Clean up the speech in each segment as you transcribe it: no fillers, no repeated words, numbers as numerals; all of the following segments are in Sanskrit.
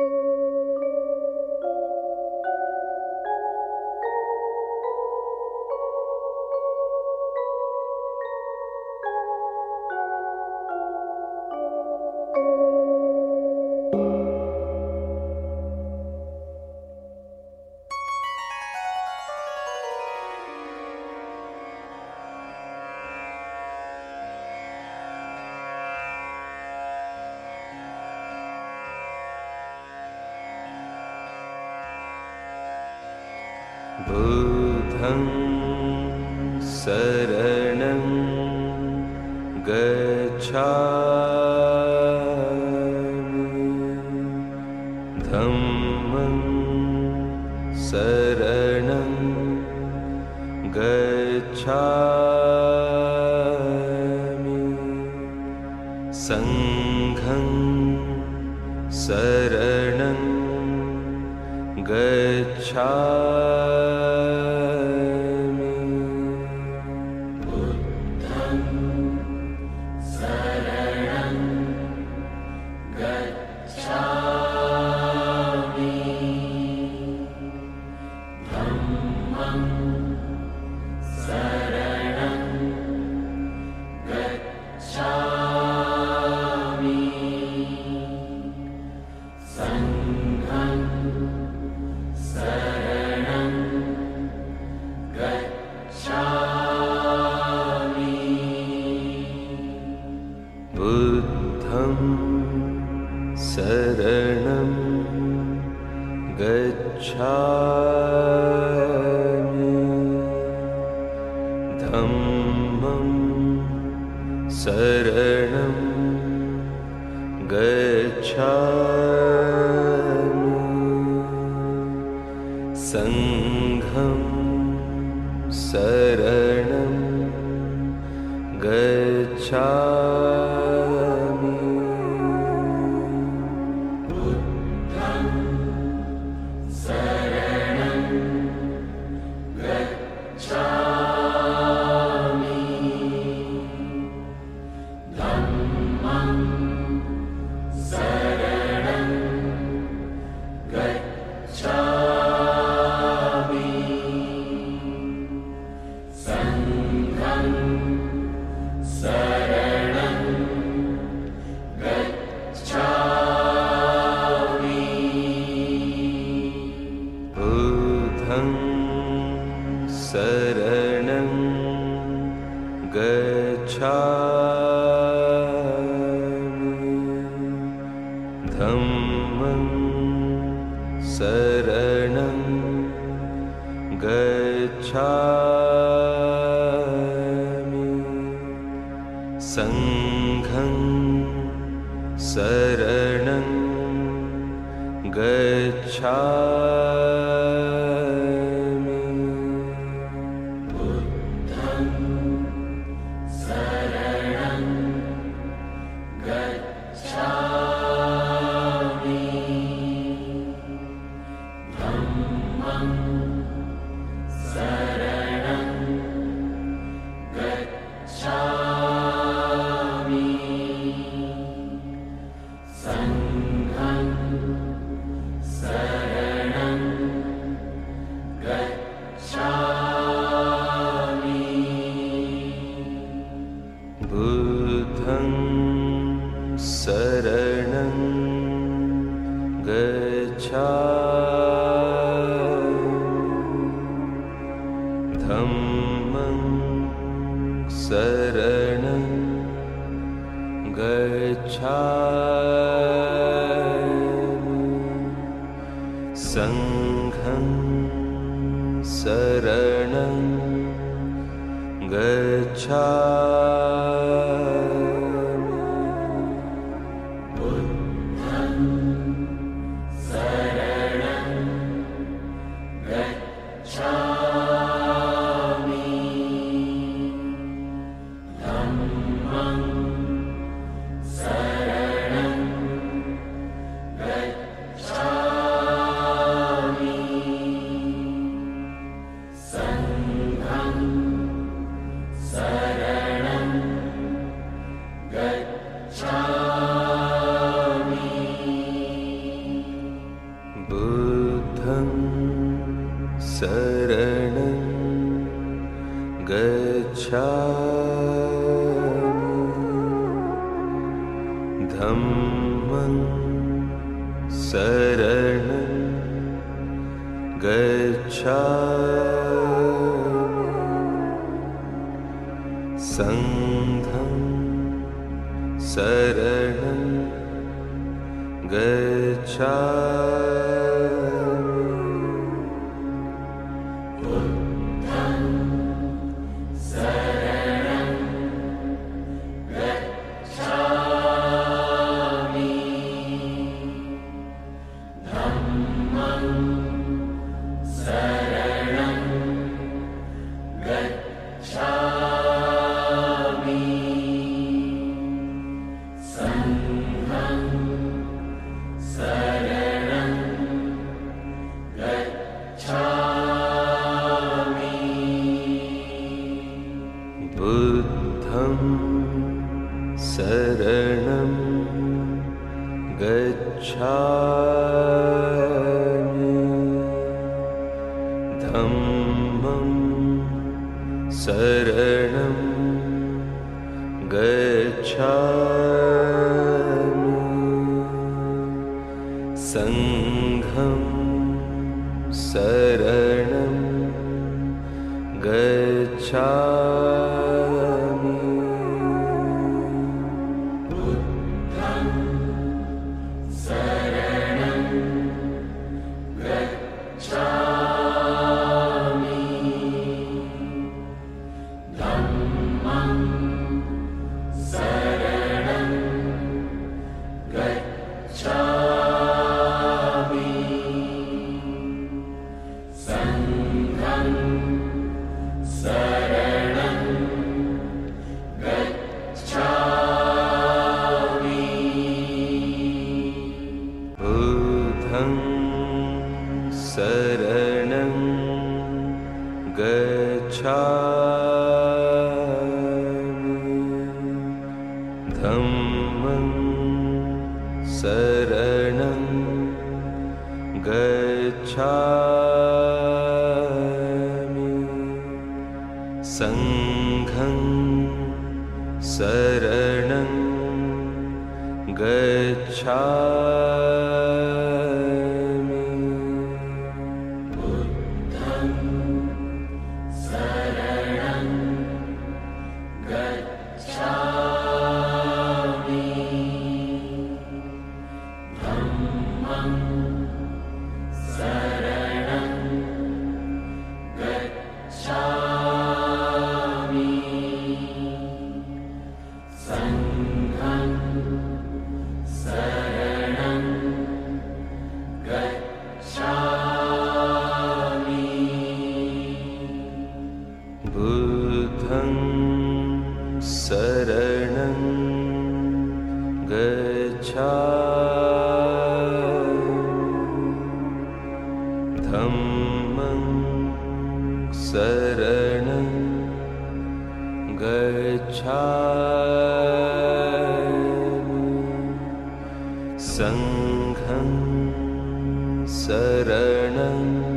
बुद्धं शरणं गच्छामि धम्मं शरणं गच्छामि संघं शरणं गच्छामि बुद्धं शरणं गच्छामि धम्मं शरणं गच्छामि संघं शरणं गच्छामि बुद्धं शरणं गच्छामि धम्मं शरणं गच्छामि संघं शरणं गच्छामि बुद्धं शरणं गच्छामि धम्मं शरणं गच्छामि संघं शरणं गच्छामि बुद्धं शरणं गच्छामि धम्मं शरणं गच्छामि संघं शरणं गच्छामि बुद्धं शरणं गच्छामि धम्मं शरणं गच्छामि संघं शरणं गच्छामि बुद्धं शरणं गच्छामि धम्मं शरणं गच्छामि संघं शरणं गच्छामि बुद्धं शरणं गच्छामि धम्मं शरणं गच्छामि संघं शरणं शरणं गच्छामि संघं शरणं गच्छामि बुद्धं शरणं गच्छामि धम्मं शरणं गच्छामि संघं शरणं गच्छामि बुद्धं शरणं गच्छामि धम्मं शरणं गच्छामि संघं शरणं गच्छामि बुद्धं शरणं गच्छामि धम्मं शरणं गच्छामि संघं शरणं गच्छामि बुद्धं शरणं गच्छामि धम्मं शरणं गच्छामि संघं शरणं गच्छामि बुद्धं शरणं गच्छामि धम्मं शरणं गच्छामि संघं शरणं गच्छामि बुद्धं शरणं गच्छामि धम्मं शरणं गच्छामि संघं शरणं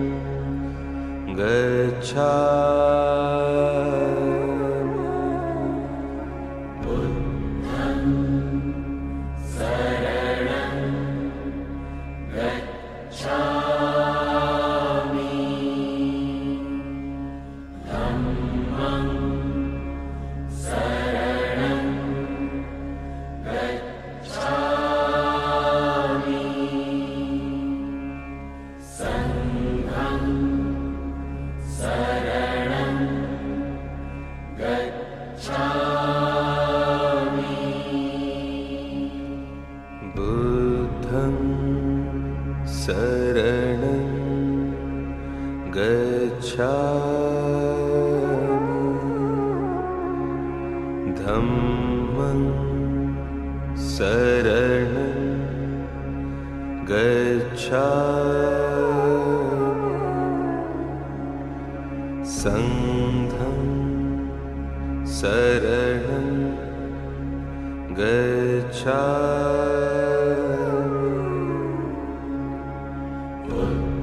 गच्छामि बुद्धं शरणं गच्छामि धम्मं शरणं गच्छामि संघं शरणं गच्छामि बुद्धं शरणं गच्छामि धम्मं शरणं गच्छामि संघं शरणं गच्छामि बुद्धं